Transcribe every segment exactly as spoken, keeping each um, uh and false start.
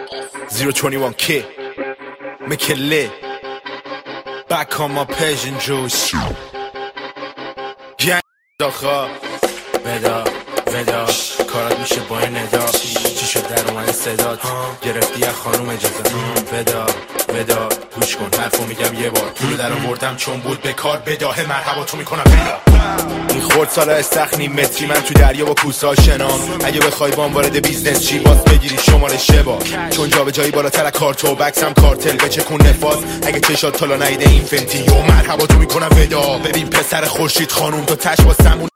zero twenty-one K Make it lit. Back on my Persian juice. Gang داخل ودا ودا کارات میشه با این ندا. چی شد در اومده صدات گرفتی از خانوم اجازه ودا ودا گوش کن حرفو میگم یه بار پولو در آوردم چون بود به کار بداهه مرحبا تو میکنم ودا. این خورد سالا استخنی متری من تو دریا با کوسا شنام. اگه بخوای بام وارد بیزنس چی باز بگیری شماره شبا چون جا به جایی بالاتر از کارتو بکسم کارتل بچکون نفاس. اگه چشات تالا نیده این فنتی و مرحبا تو میکنم ودا. ببین پسر خورشید خانوم تو تش با سمون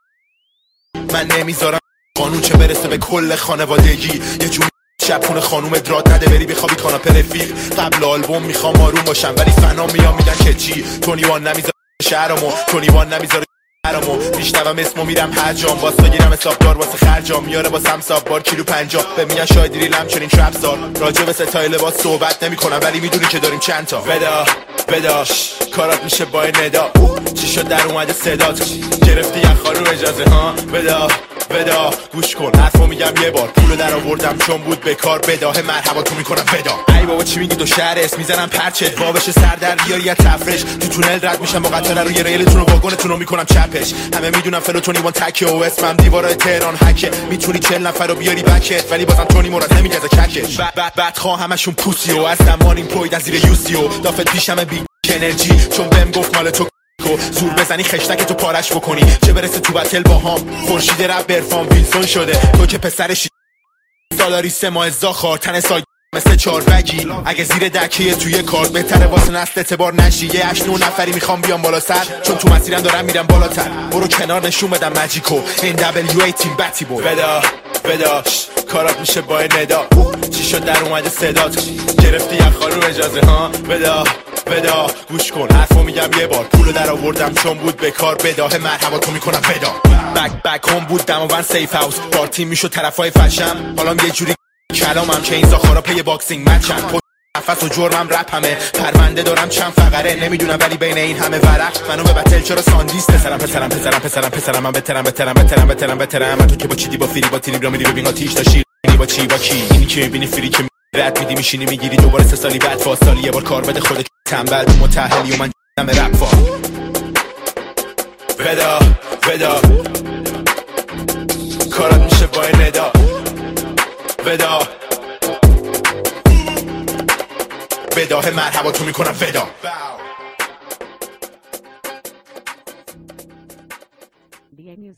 من نمیذارم قانون چه برسه به کل خانوادگی. یه جون شب خونه خانوم ادرات نده بری بخوابی کاناپه رفیق. قبل آلبوم میخوام آروم باشم ولی فنا میام میگن که چی تونی وان نمیذاره شهرمو تونی وان نمیذاره شهرمو. میشنوم اسمو میرم حجام باز بگیرم حسابدار واسه خرجام میاره واسم ساب بار کیلو پنجاه به میگن شاید ریلم چنین ترپ زار. راجع به ستای لباس صحبت نمیکنم ولی میدونی که داریم چند تا ودا ودا کارات میشه با ندا. چی شد در اومده صدات گرفتی از خانوم اجازه ها ودا ودا گوش کن حرفو میگم یه بار پولو در آوردم چون بود به کار بداهه مرحبا تو میکنم ودا. ای بابا چی میگی تو شهر اسم میزنم پرچت وابش سر در بیاری از تفرش تو تونل رد میشم با قطار رو یه ریلتون رو واگنتون رو میکنم چپش. همه میدونم فلو تونی وان تکه و اسمم دیوارای تهران هکه. میتونی چهل نفر رو بیاری بکت ولی بازم تونی مراد نمیگزه ککش. بعد بعد خواه همشون پوسی و از زمانیم پوید از زیر یوسیو دافت پیشم بی انرژی چون بهم گفت مال تو زور بزنی خشتک تو پارش بکنی چه برسه تو بتل با هم. خورشید رب برفان ویلسون شده تو که پسرشی سالاری سه ماه زاخار تن سای مثل چار بگی. اگه زیر دکیه توی کارت بهتره واسه نسل اعتبار نشی. یه هشت نه نفری میخوام بیام بالا سر چون تو مسیرم دارم میرم بالاتر. برو کنار نشون بدم ماجیکو این دبلیو ای تیم بتی بو ودا ودا کارات میشه با ندا. چی شد در اومده صدات گرفتی از خانوم اجازه ها ودا ودا گوش کن حرفو میگم یه بار پولو در آوردم چون بود به کار بداهه مرحبا تو میکنم ودا. بک بک هم بود دماوند سیف هاوس پارتی میشد طرفای فشم حالا یه جوری کلامم که این زاخارا پی باکسینگ مچن. نفس و جرمم رپ همه پرونده دارم چند فقره نمیدونم ولی بین این همه ورق منو به بتل چرا ساندیس پسرم پسرم پسرم پسرم پسرم من بترم بترم بترم بترم بترم من تو که با چیدی با فیری با تیری را میری ببین آتیش تا شیر با چی با کی اینی که میبینی فری که رد میدی میشینی میگیری دوباره سه سالی بعد فاصله یه بار کار بده خودت تنبل متأهلی و من دم رپ فا ودا ودا کارات میشه با ندا ودا بداهه مرحبا تو میکنم ودا.